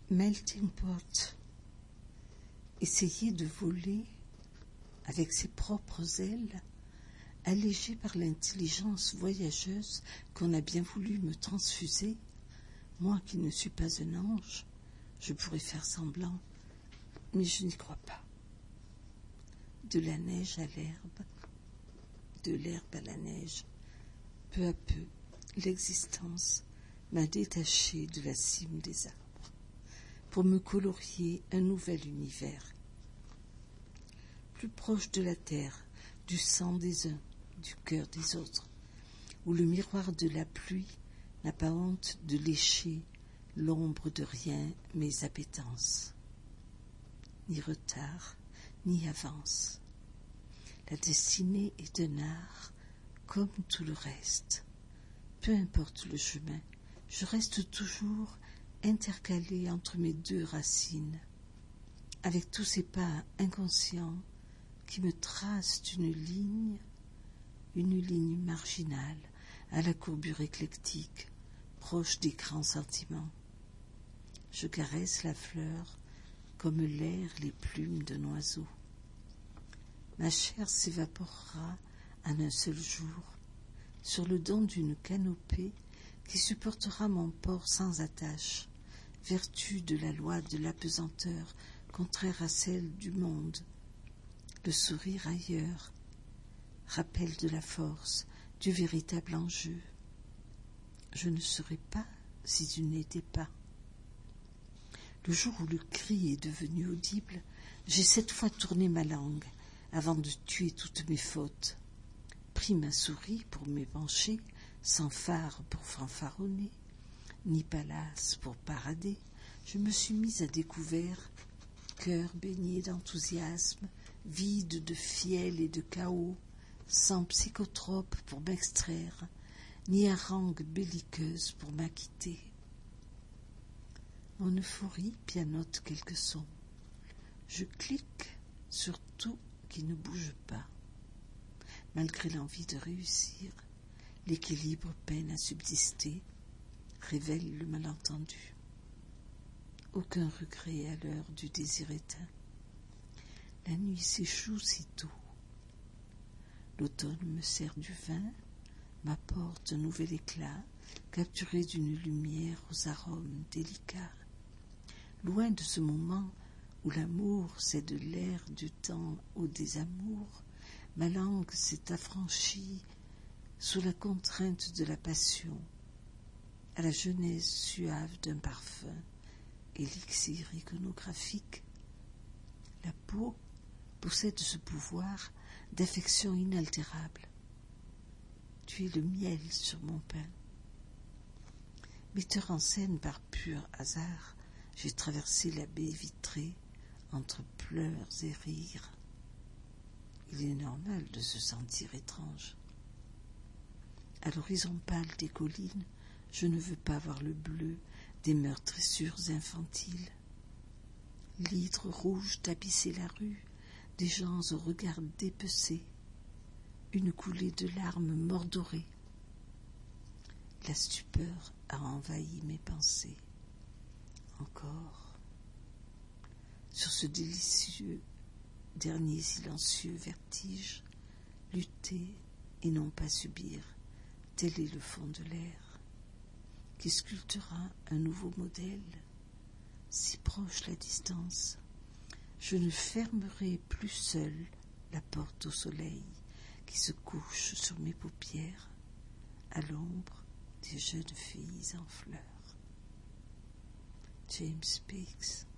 Melting pot. Essayer de voler avec ses propres ailes, allégé par l'intelligence voyageuse qu'on a bien voulu me transfuser, moi qui ne suis pas un ange, je pourrais faire semblant, mais je n'y crois pas. De la neige à l'herbe, de l'herbe à la neige, peu à peu, l'existence m'a détaché de la cime des arbres pour me colorier un nouvel univers, plus proche de la terre, du sang des uns, du cœur des autres, où le miroir de la pluie n'a pas honte de lécher l'ombre de rien mes appétences. Ni retard, ni avance. La destinée est un art comme tout le reste. Peu importe le chemin, je reste toujours intercalé entre mes deux racines, avec tous ces pas inconscients qui me tracent une ligne marginale à la courbure éclectique, proche des grands sentiments. Je caresse la fleur comme l'air les plumes d'un oiseau. Ma chair s'évaporera en un seul jour, sur le don d'une canopée qui supportera mon port sans attache, vertu de la loi de l'apesanteur contraire à celle du monde. Le sourire ailleurs, rappel de la force, du véritable enjeu. Je ne serais pas si tu n'étais pas. Le jour où le cri est devenu audible, j'ai cette fois tourné ma langue avant de tuer toutes mes fautes, pris ma souris pour m'épancher, sans phare pour fanfaronner, ni palace pour parader. Je me suis mise à découvert, cœur baigné d'enthousiasme, vide de fiel et de chaos, sans psychotrope pour m'extraire, ni harangue belliqueuse pour m'acquitter. Mon euphorie pianote quelques sons. Je clique sur tout qui ne bouge pas. Malgré l'envie de réussir, l'équilibre peine à subsister, révèle le malentendu. Aucun regret à l'heure du désir éteint. La nuit s'échoue si tôt. L'automne me sert du vin, m'apporte un nouvel éclat, capturé d'une lumière aux arômes délicats. Loin de ce moment où l'amour cède l'air du temps au désamour, ma langue s'est affranchie sous la contrainte de la passion, à la genèse suave d'un parfum, élixir iconographique. La peau possède ce pouvoir d'affection inaltérable. Tu es le miel sur mon pain. Metteur en scène par pur hasard, j'ai traversé la baie vitrée entre pleurs et rires. Il est normal de se sentir étrange. À l'horizon pâle des collines, je ne veux pas voir le bleu des meurtrissures infantiles. L'hydre rouge tapissait la rue, des gens au regard dépecé, une coulée de larmes mordorées. La stupeur a envahi mes pensées. Encore. Sur ce délicieux, dernier silencieux vertige, lutter et non pas subir, tel est le fond de l'air, qui sculptera un nouveau modèle, si proche la distance. Je ne fermerai plus seul la porte au soleil qui se couche sur mes paupières, à l'ombre des jeunes filles en fleurs. James Speaks.